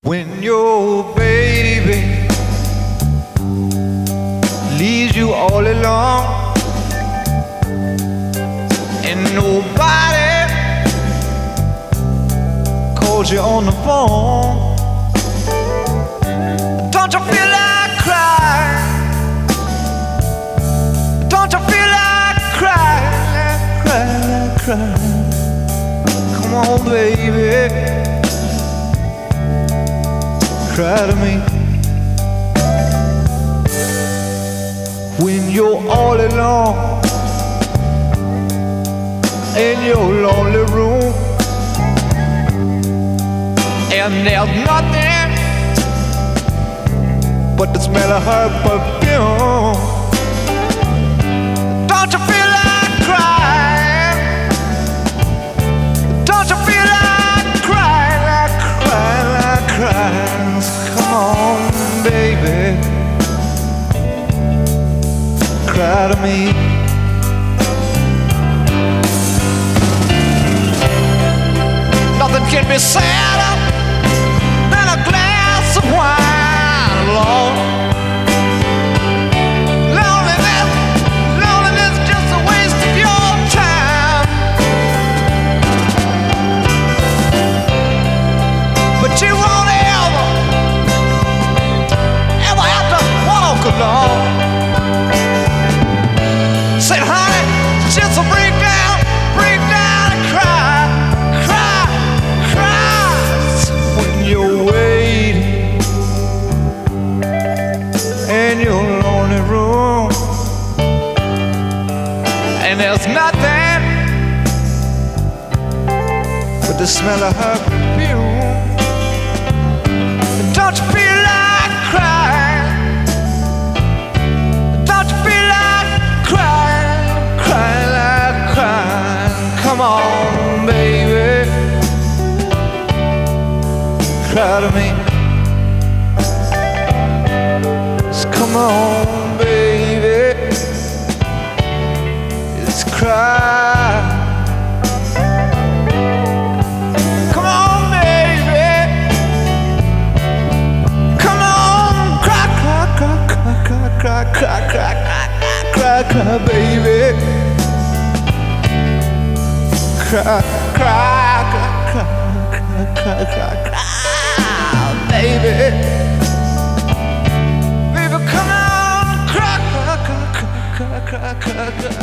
When your baby leaves you all alone and nobody calls you on the phone, don't you feel like crying? Don't you feel like crying, crying? Come on, baby, cry to me. When you're all alone in your lonely room and there's nothing but the smell of her perfume, don't you feel like crying? Don't you feel like crying, crying? Come on, baby, cry to me. Nothing can be sadder than a glass of wine alone. Loneliness, just a waste of your time. But you won't ever have to walk alone. Said, honey, just a break down and cry. When you're waiting in your lonely room and there's nothing but the smell of her perfume, don't you feel like crying? Don't you feel like crying, crying? Come on, baby, cry to me. Just come on, baby, just cry. Come on, baby, come on, cry, baby, cry, baby, come on, cry.